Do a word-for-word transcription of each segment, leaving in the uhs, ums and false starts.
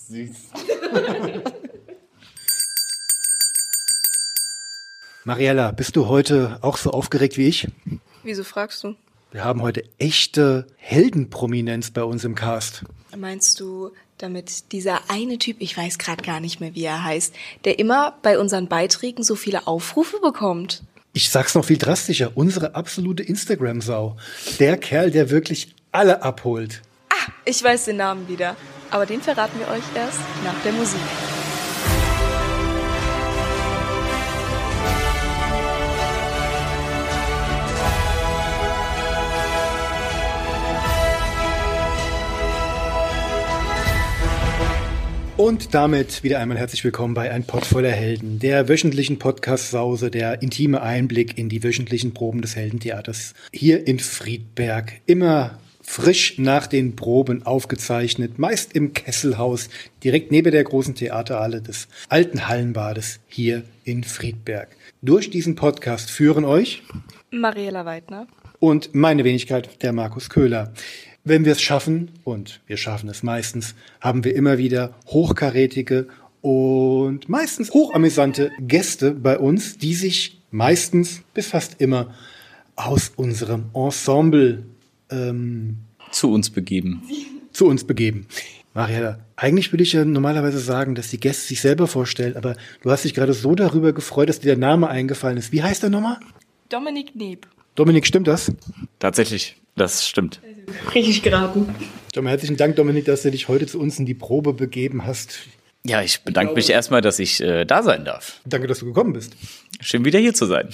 Süß. Mariella, bist du heute auch so aufgeregt wie ich? Wieso fragst du? Wir haben heute echte Heldenprominenz bei uns im Cast. Meinst du damit dieser eine Typ, ich weiß gerade gar nicht mehr, wie er heißt, der immer bei unseren Beiträgen so viele Aufrufe bekommt? Ich sag's noch viel drastischer, unsere absolute Instagram-Sau. Der Kerl, der wirklich alle abholt. Ah, ich weiß den Namen wieder. Aber den verraten wir euch erst nach der Musik. Und damit wieder einmal herzlich willkommen bei Ein Pott voller Helden, der wöchentlichen Podcast-Sause, der intime Einblick in die wöchentlichen Proben des Heldentheaters hier in Friedberg. Immer frisch nach den Proben aufgezeichnet, meist im Kesselhaus, direkt neben der großen Theaterhalle des alten Hallenbades hier in Friedberg. Durch diesen Podcast führen euch Mariella Weidner und meine Wenigkeit, der Markus Köhler. Wenn wir es schaffen, und wir schaffen es meistens, haben wir immer wieder hochkarätige und meistens hochamüsante Gäste bei uns, die sich meistens bis fast immer aus unserem Ensemble ähm, zu uns begeben. Zu uns begeben. Mariella, eigentlich würde ich ja normalerweise sagen, dass die Gäste sich selber vorstellen, aber du hast dich gerade so darüber gefreut, dass dir der Name eingefallen ist. Wie heißt der nochmal? Dominik Neb. Dominik, stimmt das? Tatsächlich, das stimmt. Richtig geraten. Schon mal herzlichen Dank, Dominik, dass du dich heute zu uns in die Probe begeben hast. Ja, ich bedanke mich erstmal, dass ich äh, da sein darf. Danke, dass du gekommen bist. Schön, wieder hier zu sein.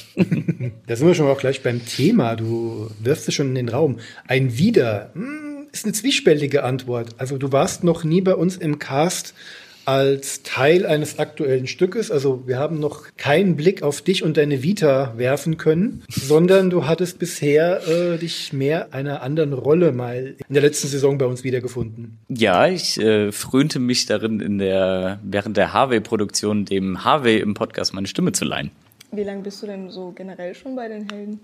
Da sind wir schon auch gleich beim Thema. Du wirfst es schon in den Raum. Ein Wieder hm, ist eine zwiespältige Antwort. Also du warst noch nie bei uns im Cast als Teil eines aktuellen Stückes. Also wir haben noch keinen Blick auf dich und deine Vita werfen können, sondern du hattest bisher äh, dich mehr einer anderen Rolle mal in der letzten Saison bei uns wiedergefunden. Ja, ich äh, frönte mich darin, in der während der Harvey-Produktion dem Harvey im Podcast meine Stimme zu leihen. Wie lange bist du denn so generell schon bei den Helden?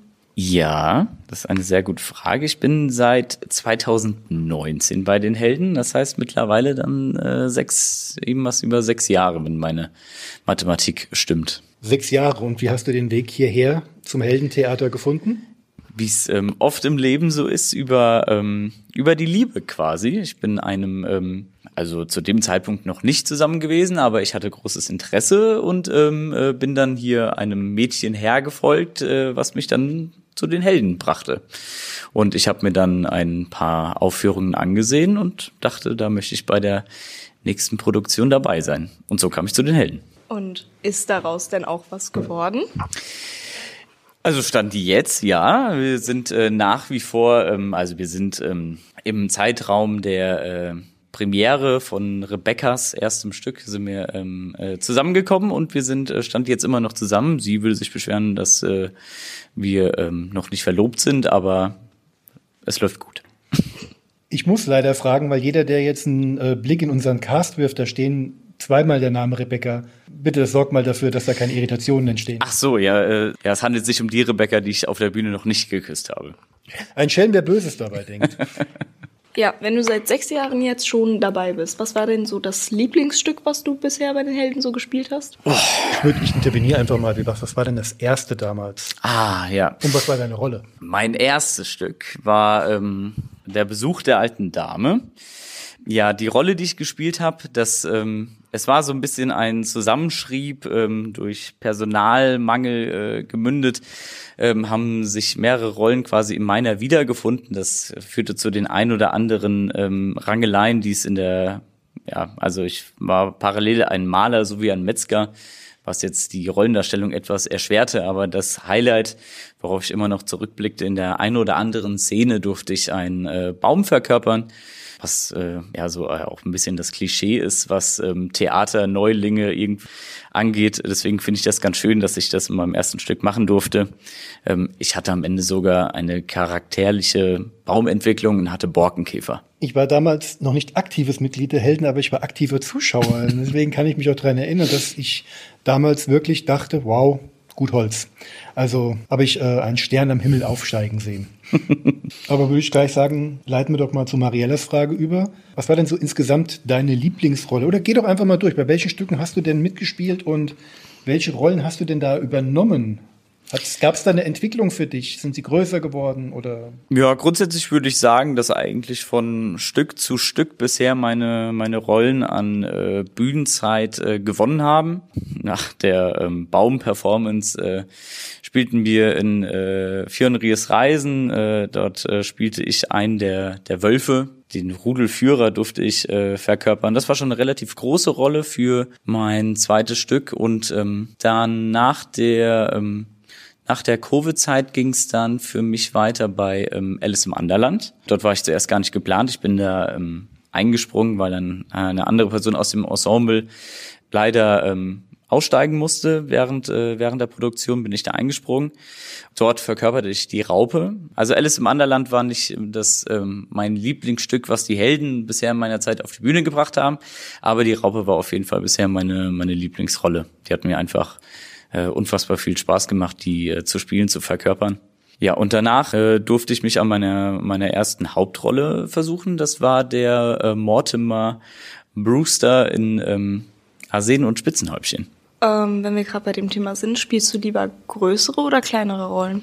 Ja, das ist eine sehr gute Frage. Ich bin seit zweitausendneunzehn bei den Helden. Das heißt mittlerweile dann äh, sechs, eben was über sechs Jahre, wenn meine Mathematik stimmt. Sechs Jahre. Und wie hast du den Weg hierher zum Heldentheater gefunden? Wie es ähm, oft im Leben so ist, über ähm, über die Liebe quasi. Ich bin einem, ähm, also zu dem Zeitpunkt noch nicht zusammen gewesen, aber ich hatte großes Interesse und ähm, äh, bin dann hier einem Mädchen hergefolgt, äh, was mich dann zu den Helden brachte. Und ich habe mir dann ein paar Aufführungen angesehen und dachte, da möchte ich bei der nächsten Produktion dabei sein. Und so kam ich zu den Helden. Und ist daraus denn auch was geworden? Also stand die jetzt, ja. Wir sind äh, nach wie vor, ähm, also wir sind ähm, im Zeitraum der äh, Premiere von Rebekkas erstem Stück sind wir ähm, äh, zusammengekommen und wir sind äh, stand jetzt immer noch zusammen. Sie will sich beschweren, dass äh, wir ähm, noch nicht verlobt sind, aber es läuft gut. Ich muss leider fragen, weil jeder, der jetzt einen äh, Blick in unseren Cast wirft, da stehen zweimal der Name Rebekka. Bitte sorg mal dafür, dass da keine Irritationen entstehen. Ach so, ja, äh, ja, es handelt sich um die Rebekka, die ich auf der Bühne noch nicht geküsst habe. Ein Schelm, der Böses dabei denkt. Ja, wenn du seit sechs Jahren jetzt schon dabei bist, was war denn so das Lieblingsstück, was du bisher bei den Helden so gespielt hast? Oh, ich, würd, ich interveniere einfach mal. Was, was war denn das erste damals? Ah, ja. Und was war deine Rolle? Mein erstes Stück war ähm, der Besuch der alten Dame. Ja, die Rolle, die ich gespielt habe, das ähm, es war so ein bisschen ein Zusammenschrieb ähm, durch Personalmangel äh, gemündet, ähm, haben sich mehrere Rollen quasi in meiner wiedergefunden. Das führte zu den ein oder anderen ähm, Rangeleien, die es in der, ja, also ich war parallel ein Maler sowie ein Metzger, was jetzt die Rollendarstellung etwas erschwerte, aber das Highlight, worauf ich immer noch zurückblickte, in der ein oder anderen Szene durfte ich einen äh, Baum verkörpern, was äh, ja so äh, auch ein bisschen das Klischee ist, was ähm, Theaterneulinge irgendwie angeht. Deswegen finde ich das ganz schön, dass ich das in meinem ersten Stück machen durfte. Ähm, ich hatte am Ende sogar eine charakterliche Baumentwicklung und hatte Borkenkäfer. Ich war damals noch nicht aktives Mitglied der Helden, aber ich war aktiver Zuschauer. Deswegen kann ich mich auch daran erinnern, dass ich damals wirklich dachte, wow, Gut Holz. Also habe ich äh, einen Stern am Himmel aufsteigen sehen. Aber würde ich gleich sagen, leiten wir doch mal zu Mariellas Frage über. Was war denn so insgesamt deine Lieblingsrolle? Oder geh doch einfach mal durch. Bei welchen Stücken hast du denn mitgespielt und welche Rollen hast du denn da übernommen? Gab es da eine Entwicklung für dich? Sind sie größer geworden oder? Ja, grundsätzlich würde ich sagen, dass eigentlich von Stück zu Stück bisher meine meine Rollen an äh, Bühnenzeit äh, gewonnen haben. Nach der ähm, Baum-Performance äh, spielten wir in äh, Fionries Reisen. Äh, dort äh, spielte ich einen der der Wölfe. Den Rudelführer durfte ich äh, verkörpern. Das war schon eine relativ große Rolle für mein zweites Stück. Und ähm, dann nach der ähm, Nach der Covid-Zeit ging es dann für mich weiter bei ähm, Alice im Anderland. Dort war ich zuerst gar nicht geplant. Ich bin da ähm, eingesprungen, weil dann eine andere Person aus dem Ensemble leider ähm, aussteigen musste. Während äh, während der Produktion bin ich da eingesprungen. Dort verkörperte ich die Raupe. Also Alice im Anderland war nicht das ähm, mein Lieblingsstück, was die Helden bisher in meiner Zeit auf die Bühne gebracht haben. Aber die Raupe war auf jeden Fall bisher meine meine Lieblingsrolle. Die hat mir einfach Äh, unfassbar viel Spaß gemacht, die äh, zu spielen, zu verkörpern. Ja, und danach äh, durfte ich mich an meiner meiner ersten Hauptrolle versuchen. Das war der äh, Mortimer Brewster in ähm, Arsen und Spitzenhäubchen. Ähm, wenn wir gerade bei dem Thema sind, spielst du lieber größere oder kleinere Rollen?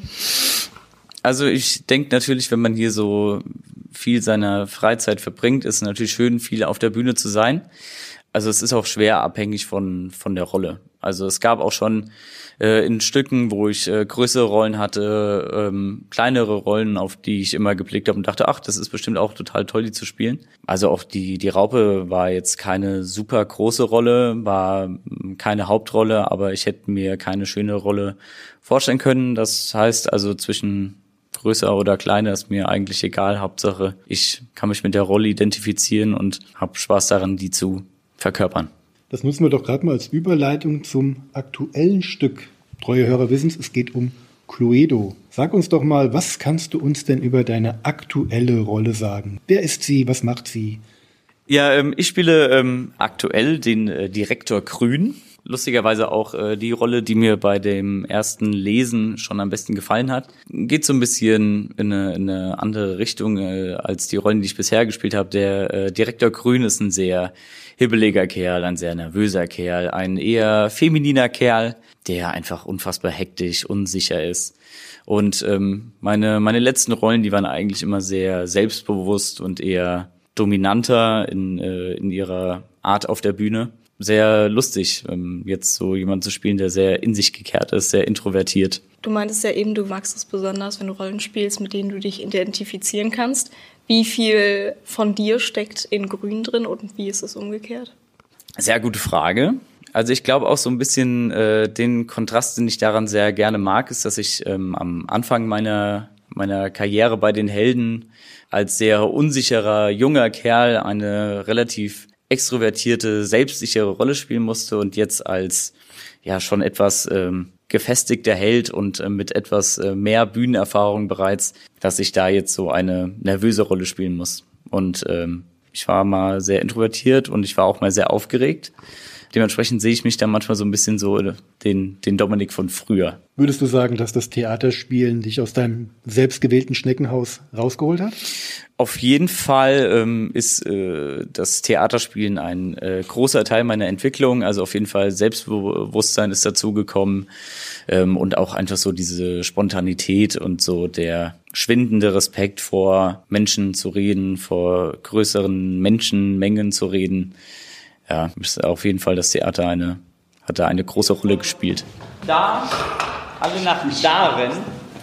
Also ich denke natürlich, wenn man hier so viel seiner Freizeit verbringt, ist es natürlich schön, viel auf der Bühne zu sein. Also es ist auch schwer abhängig von von der Rolle. Also es gab auch schon äh, in Stücken, wo ich äh, größere Rollen hatte, ähm, kleinere Rollen, auf die ich immer geblickt habe und dachte, ach, das ist bestimmt auch total toll, die zu spielen. Also auch die die Raupe war jetzt keine super große Rolle, war keine Hauptrolle, aber ich hätte mir keine schöne Rolle vorstellen können. Das heißt also zwischen größer oder kleiner ist mir eigentlich egal. Hauptsache, ich kann mich mit der Rolle identifizieren und habe Spaß daran, die zu verkörpern. Das nutzen wir doch gerade mal als Überleitung zum aktuellen Stück. Treue Hörer wissen es, es geht um Cluedo. Sag uns doch mal, was kannst du uns denn über deine aktuelle Rolle sagen? Wer ist sie? Was macht sie? Ja, ähm, ich spiele ähm, aktuell den äh, Direktor Grün. Lustigerweise auch äh, die Rolle, die mir bei dem ersten Lesen schon am besten gefallen hat. Geht so ein bisschen in eine, in eine andere Richtung äh, als die Rollen, die ich bisher gespielt habe. Der äh, Direktor Grün ist ein sehr hibbeliger Kerl, ein sehr nervöser Kerl, ein eher femininer Kerl, der einfach unfassbar hektisch, unsicher ist. Und ähm, meine meine letzten Rollen, die waren eigentlich immer sehr selbstbewusst und eher dominanter in äh, in ihrer Art auf der Bühne. Sehr lustig, ähm, jetzt so jemanden zu spielen, der sehr in sich gekehrt ist, sehr introvertiert. Du meintest ja eben, du magst es besonders, wenn du Rollen spielst, mit denen du dich identifizieren kannst. Wie viel von dir steckt in Grün drin und wie ist es umgekehrt? Sehr gute Frage. Also ich glaube auch so ein bisschen äh, den Kontrast, den ich daran sehr gerne mag, ist, dass ich ähm, am Anfang meiner meiner Karriere bei den Helden als sehr unsicherer junger Kerl eine relativ extrovertierte, selbstsichere Rolle spielen musste und jetzt als ja schon etwas ähm, gefestigter Held und äh, mit etwas äh, mehr Bühnenerfahrung bereits, dass ich da jetzt so eine nervöse Rolle spielen muss. Und ähm, ich war mal sehr introvertiert und ich war auch mal sehr aufgeregt. Dementsprechend sehe ich mich da manchmal so ein bisschen so den, den Dominik von früher. Würdest du sagen, dass das Theaterspielen dich aus deinem selbstgewählten Schneckenhaus rausgeholt hat? Auf jeden Fall ähm, ist äh, das Theaterspielen ein äh, großer Teil meiner Entwicklung. Also auf jeden Fall Selbstbewusstsein ist dazugekommen ähm, und auch einfach so diese Spontanität und so der schwindende Respekt vor Menschen zu reden, vor größeren Menschenmengen zu reden. Ja, ist auf jeden Fall das Theater eine, hat da eine große Rolle gespielt. Da, alle nach da rennen,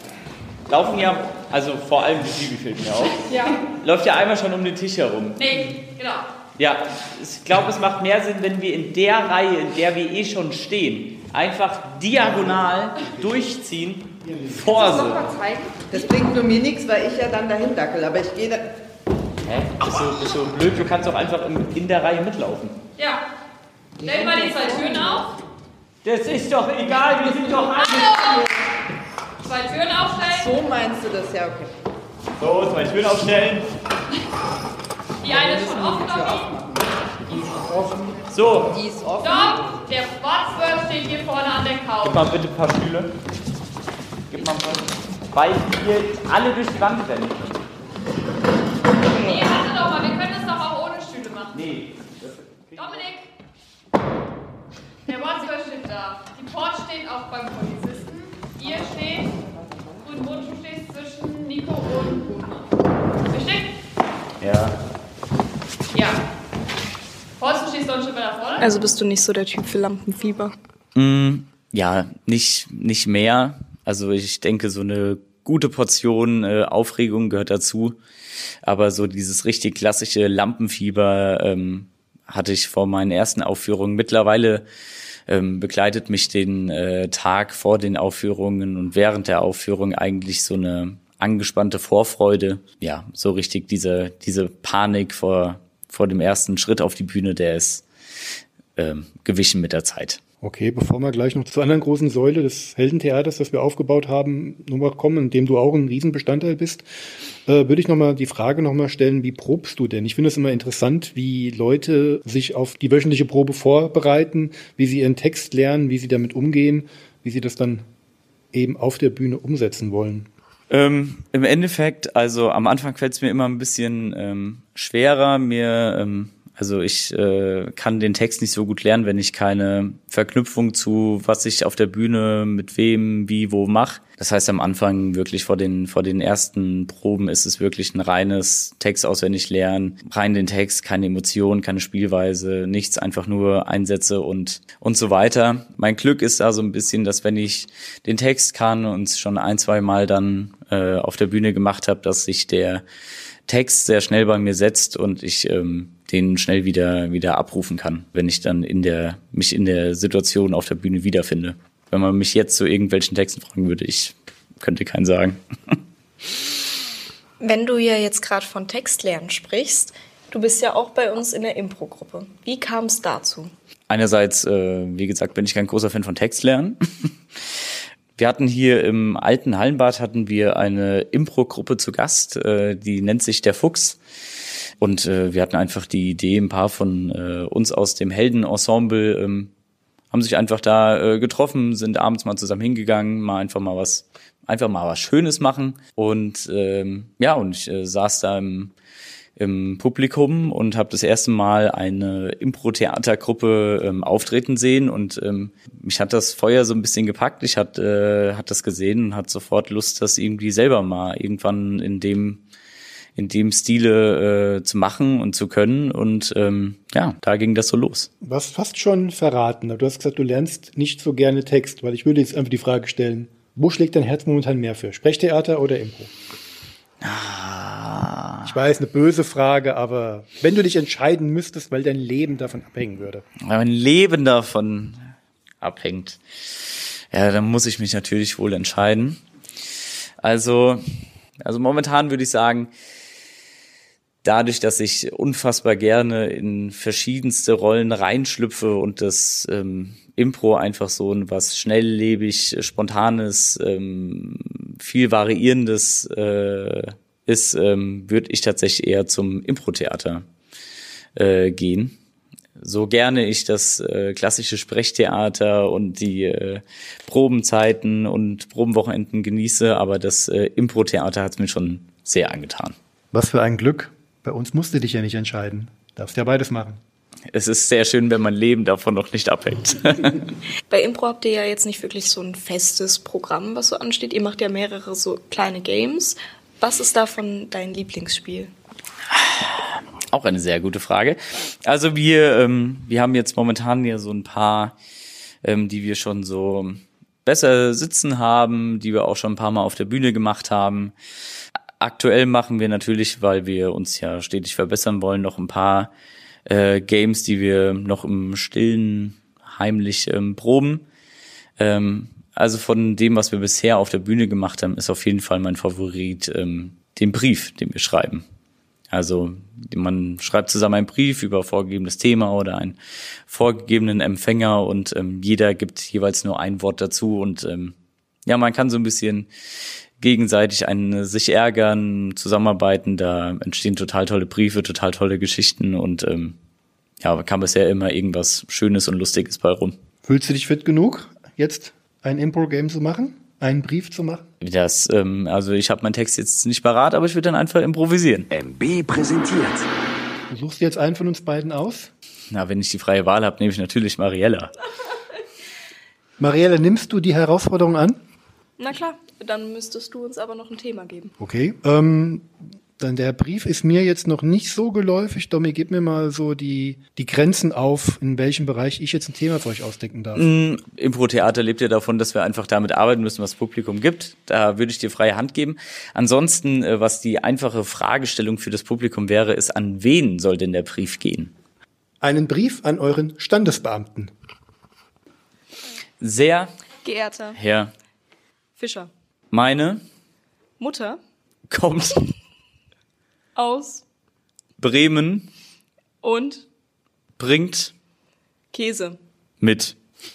laufen ja, also vor allem die Siege fällt mir auf, ja. Läuft ja einmal schon um den Tisch herum. Nee, genau. Ja, ich glaube, es macht mehr Sinn, wenn wir in der Reihe, in der wir eh schon stehen, einfach diagonal durchziehen, vor sie. Das bringt nur mir nichts, weil ich ja dann dahin dackel, aber ich gehe da... Hä? Bist du, bist du blöd? Du kannst doch einfach in, in der Reihe mitlaufen. Ja. Stell mal die zwei Türen auf. Das ist doch egal, wir sind doch alle. Hallo! Zwei Türen aufstellen. So meinst du das, ja, okay. So, zwei Türen aufstellen. Die eine ist schon offen, glaube ich. So, Die ist offen. Stopp! Der Watzwurf steht hier vorne an der gib Couch. mal bitte ein paar Stühle. Gib mal ein paar. Weil wir alle durch die Wand rennen. Nee, warte doch mal, wir können das doch auch ohne Stühle machen. Nee. Dominik! Der Watzwurf steht da. Die Port steht auch beim Polizisten. Ihr steht und Bundschuh steht zwischen Nico und Bruno. Richtig? Ja. Ja. Horst, stehst du schon mal da vorne? Also bist du nicht so der Typ für Lampenfieber? Mm, ja, nicht, nicht mehr. Also ich denke, so eine gute Portion äh, Aufregung gehört dazu. Aber so dieses richtig klassische Lampenfieber ähm, hatte ich vor meinen ersten Aufführungen. Mittlerweile ähm, begleitet mich den äh, Tag vor den Aufführungen und während der Aufführung eigentlich so eine angespannte Vorfreude. Ja, so richtig diese, diese Panik vor, vor dem ersten Schritt auf die Bühne, der ist ähm, gewichen mit der Zeit. Okay, bevor wir gleich noch zur anderen großen Säule des Heldentheaters, das wir aufgebaut haben, nochmal kommen, in dem du auch ein Riesenbestandteil bist, äh, würde ich nochmal die Frage nochmal stellen, wie probst du denn? Ich finde es immer interessant, wie Leute sich auf die wöchentliche Probe vorbereiten, wie sie ihren Text lernen, wie sie damit umgehen, wie sie das dann eben auf der Bühne umsetzen wollen. Ähm, im Endeffekt, also am Anfang fällt es mir immer ein bisschen ähm, schwerer, mir ähm, Also ich äh, kann den Text nicht so gut lernen, wenn ich keine Verknüpfung zu, was ich auf der Bühne mit wem, wie, wo mache. Das heißt, am Anfang wirklich vor den vor den ersten Proben ist es wirklich ein reines Text auswendig lernen, rein den Text, keine Emotion, keine Spielweise, nichts, einfach nur Einsätze und und so weiter. Mein Glück ist da so ein bisschen, dass wenn ich den Text kann und es schon ein, zwei Mal dann äh, auf der Bühne gemacht habe, dass sich der Text sehr schnell bei mir setzt und ich ähm, den schnell wieder wieder abrufen kann, wenn ich dann in der mich in der Situation auf der Bühne wiederfinde. Wenn man mich jetzt zu irgendwelchen Texten fragen würde, ich könnte keinen sagen. Wenn du ja jetzt gerade von Textlernen sprichst, du bist ja auch bei uns in der Impro-Gruppe. Wie kam es dazu? Einerseits, äh, wie gesagt, bin ich kein großer Fan von Textlernen. Wir hatten hier im alten Hallenbad hatten wir eine Impro-Gruppe zu Gast, äh, die nennt sich Der Fuchs. Und äh, wir hatten einfach die Idee, ein paar von äh, uns aus dem Heldenensemble ähm, haben sich einfach da äh, getroffen, sind abends mal zusammen hingegangen, mal einfach mal was, einfach mal was Schönes machen. Und ähm, ja, und ich äh, saß da im, im Publikum und habe das erste Mal eine Impro-Theatergruppe ähm, auftreten sehen. Und ähm, mich hat das Feuer so ein bisschen gepackt. Ich hatte äh, hat das gesehen und hatte sofort Lust, das irgendwie selber mal irgendwann in dem in dem Stile äh, zu machen und zu können. Und ähm, ja, da ging das so los. Du hast fast schon verraten. Du hast gesagt, du lernst nicht so gerne Text, weil ich würde jetzt einfach die Frage stellen, wo schlägt dein Herz momentan mehr für? Sprechtheater oder Impro? Ah. Ich weiß, eine böse Frage, aber wenn du dich entscheiden müsstest, weil dein Leben davon abhängen würde. Weil mein Leben davon abhängt. Ja, dann muss ich mich natürlich wohl entscheiden. Also, also momentan würde ich sagen, dadurch, dass ich unfassbar gerne in verschiedenste Rollen reinschlüpfe und das ähm, Impro einfach so ein was schnelllebig, spontanes, ähm, viel variierendes äh, ist, ähm, würde ich tatsächlich eher zum Impro-Theater äh, gehen. So gerne ich das äh, klassische Sprechtheater und die äh, Probenzeiten und Probenwochenenden genieße, aber das äh, Impro-Theater hat es mir schon sehr angetan. Was für ein Glück. Bei uns musst du dich ja nicht entscheiden. Darfst ja beides machen. Es ist sehr schön, wenn mein Leben davon noch nicht abhängt. Bei Impro habt ihr ja jetzt nicht wirklich so ein festes Programm, was so ansteht. Ihr macht ja mehrere so kleine Games. Was ist davon dein Lieblingsspiel? Auch eine sehr gute Frage. Also wir, ähm, wir haben jetzt momentan ja so ein paar, ähm, die wir schon so besser sitzen haben, die wir auch schon ein paar Mal auf der Bühne gemacht haben. Aktuell machen wir natürlich, weil wir uns ja stetig verbessern wollen, noch ein paar äh, Games, die wir noch im Stillen heimlich ähm, proben. Ähm, also von dem, was wir bisher auf der Bühne gemacht haben, ist auf jeden Fall mein Favorit ähm, den Brief, den wir schreiben. Also man schreibt zusammen einen Brief über vorgegebenes Thema oder einen vorgegebenen Empfänger und ähm, jeder gibt jeweils nur ein Wort dazu und ähm, ja, man kann so ein bisschen gegenseitig einen sich ärgern, zusammenarbeiten, da entstehen total tolle Briefe, total tolle Geschichten und ähm, ja, aber kam bisher immer irgendwas Schönes und Lustiges bei rum. Fühlst du dich fit genug, jetzt ein Impro-Game zu machen? Einen Brief zu machen? Das, ähm, also ich habe meinen Text jetzt nicht parat, aber ich würde dann einfach improvisieren. M B präsentiert. Du suchst jetzt einen von uns beiden aus? Na, wenn ich die freie Wahl habe, nehme ich natürlich Mariella. Marielle, nimmst du die Herausforderung an? Na klar, dann müsstest du uns aber noch ein Thema geben. Okay. Ähm, dann der Brief ist mir jetzt noch nicht so geläufig. Domi, gib mir mal so die, die Grenzen auf, in welchem Bereich ich jetzt ein Thema für euch ausdenken darf. Mm, Impro-Theater lebt ja davon, dass wir einfach damit arbeiten müssen, was das Publikum gibt. Da würde ich dir freie Hand geben. Ansonsten, äh, was die einfache Fragestellung für das Publikum wäre, ist, an wen soll denn der Brief gehen? Einen Brief an euren Standesbeamten. Sehr Geehrter Herr Fischer, meine Mutter kommt aus Bremen, und bringt Käse. mit.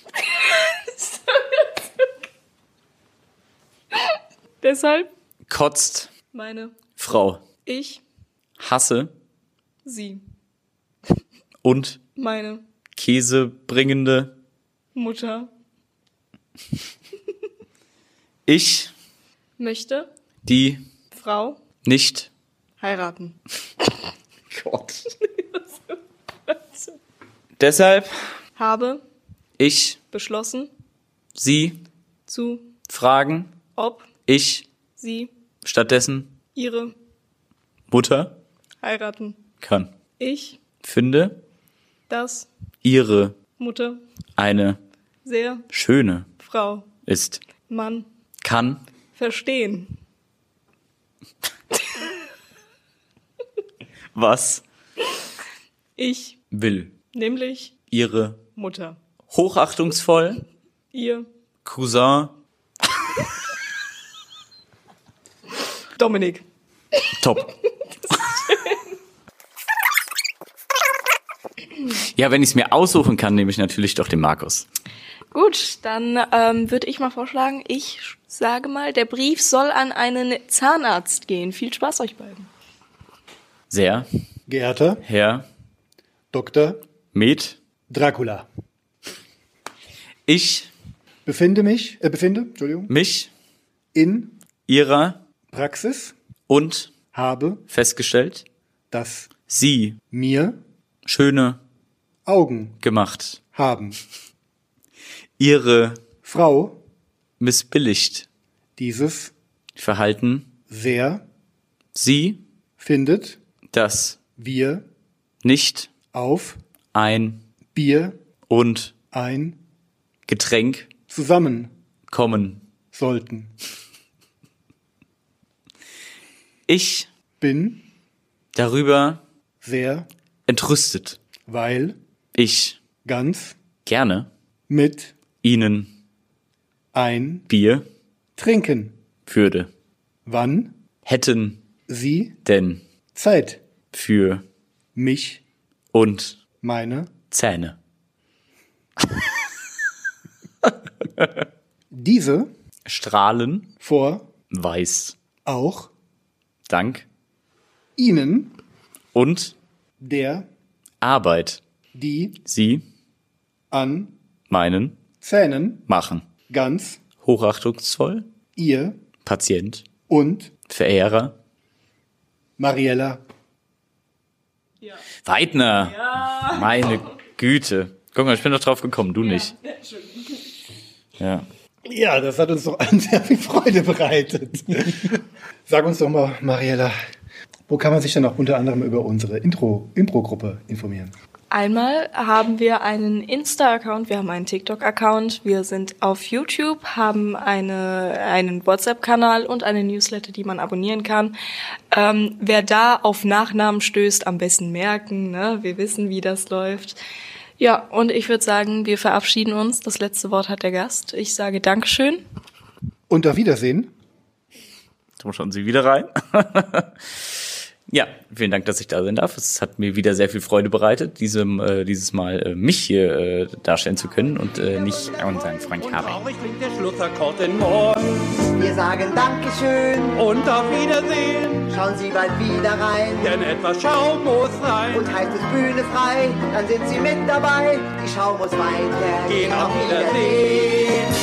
Deshalb Kotzt meine Frau. ich Hasse sie, und meine Käse bringende Mutter ich möchte die Frau nicht heiraten. Gott. Deshalb Habe ich beschlossen sie zu fragen, ob ich sie stattdessen ihre Mutter heiraten. kann. Ich, Finde dass ihre Mutter eine sehr schöne Frau ist. Mann Kann verstehen. was Ich, will. nämlich Ihre Mutter, hochachtungsvoll ihr Cousin Dominik. top. Ja, wenn ich es mir aussuchen kann, nehme ich natürlich doch den Markus. Gut, dann ähm, würde ich mal vorschlagen, ich sage mal, der Brief soll an einen Zahnarzt gehen. Viel Spaß euch beiden. Sehr Geehrter Herr Doktor Med, Dracula, ich befinde mich, äh, befinde, Entschuldigung, mich in Ihrer Praxis, und habe, festgestellt, dass Sie mir schöne Augen gemacht, haben. Ihre Frau missbilligt dieses Verhalten, sehr Sie findet, dass wir nicht auf ein Bier und ein Getränk zusammen kommen. sollten. Ich Bin darüber sehr, entrüstet. weil Ich ganz gerne mit Ihnen ein Bier trinken. würde. Wann Hätten Sie denn Zeit für mich, und meine, Zähne. diese Strahlen vor weiß. auch Dank Ihnen und der, Arbeit die Sie an meinen Zähnen machen. ganz Hochachtungsvoll, Ihr Patient, und Verehrer, Mariella. Weidner. Meine Güte. Guck mal, ich bin doch drauf gekommen, du nicht. Ja. Ja, das hat uns doch allen sehr viel Freude bereitet. Sag uns doch mal, Mariella, wo kann man sich denn auch unter anderem über unsere Intro, Impro-Gruppe informieren? Einmal haben wir einen Insta-Account, wir haben einen TikTok-Account, wir sind auf YouTube, haben eine, einen WhatsApp-Kanal und eine Newsletter, die man abonnieren kann. Ähm, wer da auf Nachnamen stößt, am besten merken, ne? Wir wissen, wie das läuft. Ja, und ich würde sagen, wir verabschieden uns. Das letzte Wort hat der Gast. Ich sage Dankeschön. Und auf Wiedersehen. Jetzt schauen Sie wieder rein. Ja, vielen Dank, dass ich da sein darf. Es hat mir wieder sehr viel Freude bereitet, diesem, äh, dieses Mal äh, mich hier äh, darstellen zu können und äh, nicht unseren Freund Harry. Traurig klingt der Schlussakkord in Moll. Wir sagen Dankeschön Und auf Wiedersehen, Schauen Sie bald wieder rein. denn etwas Schaum muss rein. Und heißt es Bühne frei, dann sind Sie mit dabei. Die Schau muss weitergehen. Gehen auf Wiedersehen.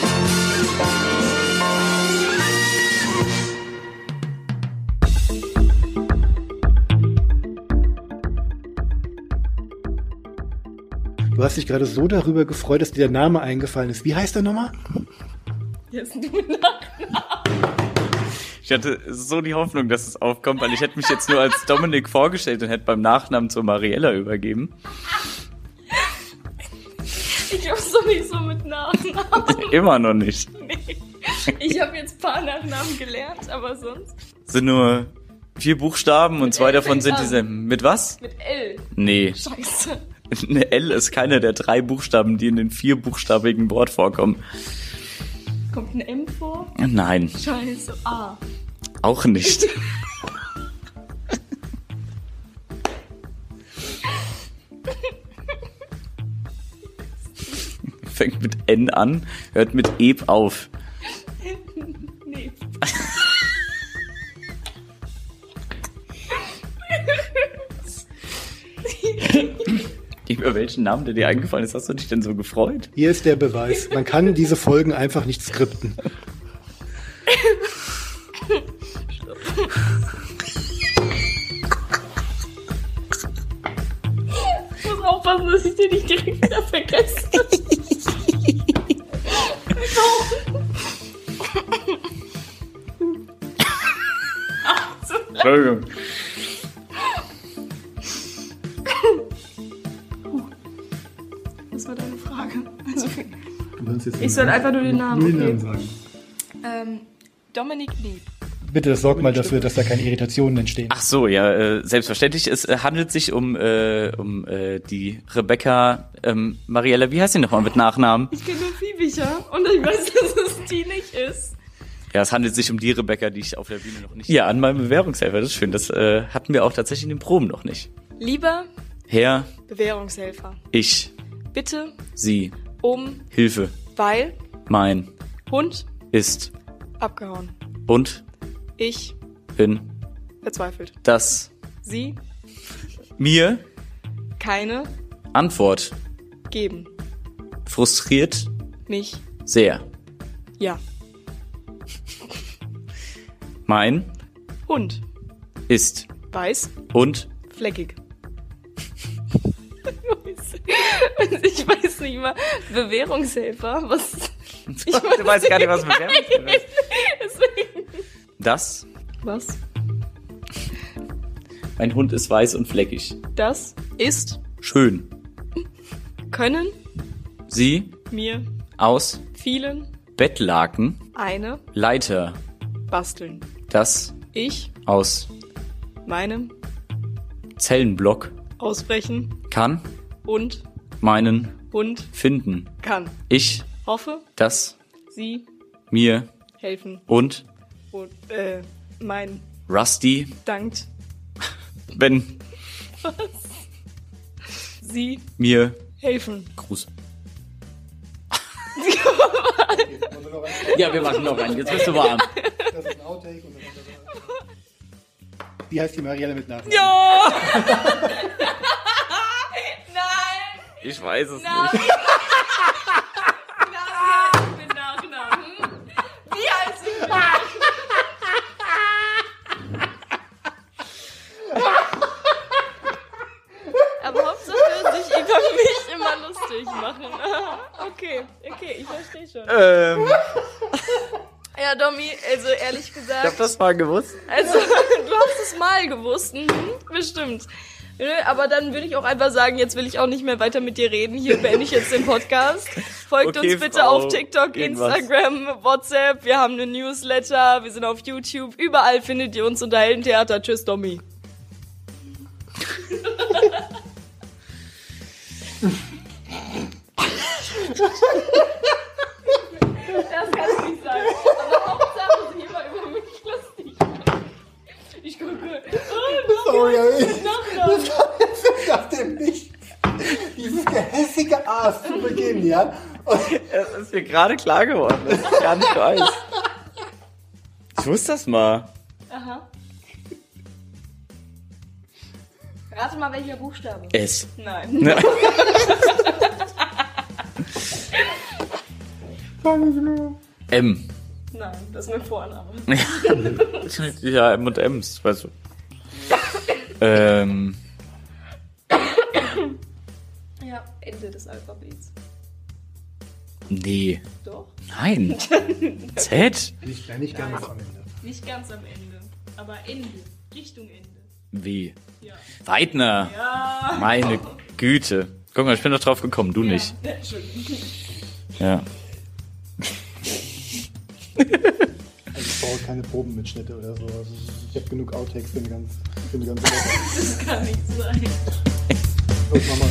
Du hast dich gerade so darüber gefreut, dass dir der Name eingefallen ist. Wie heißt der nochmal? Jetzt du Nachnamen. Ich hatte so die Hoffnung, dass es aufkommt, weil ich hätte mich jetzt nur als Dominik vorgestellt und hätte beim Nachnamen zur Mariella übergeben. Ich hab's doch nicht so mit Nachnamen. Immer noch nicht. Nee. Ich habe jetzt ein paar Nachnamen gelernt, aber sonst. Sind nur vier Buchstaben und zwei L davon fängt sind an. diese... Mit was? Mit L. Nee. Scheiße. Eine L ist keine der drei Buchstaben, die in den vierbuchstabigen Wort vorkommen. Kommt ein M vor? Nein, Scheiße. A. auch nicht. Fängt mit N an, hört mit Eb auf. Nee. Über welchen Namen der dir eingefallen ist, hast du dich denn so gefreut? Hier ist der Beweis. Man kann diese Folgen einfach nicht skripten. Ich muss aufpassen, dass ich den nicht direkt wieder vergesse. Entschuldigung. Was war deine Frage? Also, Du kannst jetzt ich soll einfach nur den Namen. nur den Namen Okay. sagen. Ähm, Dominik Lieb. Bitte sorg mal dafür, dass da keine Irritationen entstehen. Ach so, ja, äh, selbstverständlich. Es äh, handelt sich um, äh, um äh, die Rebecca ähm, Mariella. Wie heißt sie nochmal mit Nachnamen? Ich kenne nur Viehbücher und ich weiß, dass es die nicht ist. Ja, es handelt sich um die Rebecca, die ich auf der Bühne noch nicht... Ja, an meinem Bewährungshelfer, das ist schön. Das äh, hatten wir auch tatsächlich in den Proben noch nicht. Lieber Herr, Bewährungshelfer, ich, bitte sie, um, Hilfe, weil mein, Hund ist abgehauen. und Ich bin verzweifelt. das Sie mir keine Antwort geben. frustriert Mich sehr. ja. Mein Hund ist weiß, und fleckig. Ich weiß nicht mal. Bewährungshelfer, was? Ich du weißt gar nicht, was Bewährungshelfer ist. Deswegen. Das, Was? mein Hund ist weiß und fleckig. Das ist Schön. können Sie mir aus vielen Bettlaken eine Leiter. basteln. Das Ich aus meinem Zellenblock ausbrechen kann und meinen Hund finden. kann. Ich, Hoffe, das Sie mir helfen und und äh, mein Rusty, dankt wenn Sie mir helfen. Gruß. Ja, wir machen noch einen. Jetzt bist du warm. Das ist ein Outtake. Und Wie heißt die Marielle mit Nachnamen? Ja! Nein! Ich weiß es Nein! nicht. Nein, mit Nachnamen. Wie heißt sie? Aber Hauptsache sich über mich immer lustig machen. Okay, okay, ich verstehe schon. Ähm, Ja, Domi, also ehrlich ich gesagt, hab das mal gewusst. also du hast es mal gewusst, mhm, bestimmt. Nö, aber dann würde ich auch einfach sagen, jetzt will ich auch nicht mehr weiter mit dir reden. Hier beende ich jetzt den Podcast. Folgt Okay, uns bitte Frau auf TikTok, irgendwas. Instagram, WhatsApp. Wir haben einen Newsletter, wir sind auf YouTube. Überall findet ihr uns unter Heldentheater. Tschüss, Domi. Das kann ich nicht sagen. Aber Hauptsache, sie immer über mich lustig. Ich gucke. dieses gehässige Aas zu Beginn, ja? Und Es ist mir gerade klar geworden, dass ich gar nicht weiß. Ich wusste das mal. Aha. Rate mal, welcher Buchstabe. S. Nein. Ne? M. Nein, das ist mein Vorname. Ja, M und M's, weißt du. ähm. Ja, Ende des Alphabets. Nee. Doch. Nein. Z? nicht, nein, nicht ganz am Ende. Nicht ganz am Ende, aber Ende. Richtung Ende. W. Ja. Weidner. Ja. Meine Güte. Guck mal, ich bin doch drauf gekommen, du nicht. Ja, Entschuldigung. Ja. Also ich brauche keine Probenmitschnitte oder so. Also ich habe genug Outtakes für eine, ganz, für eine ganze Woche. Das kann nicht sein. Los, mach mal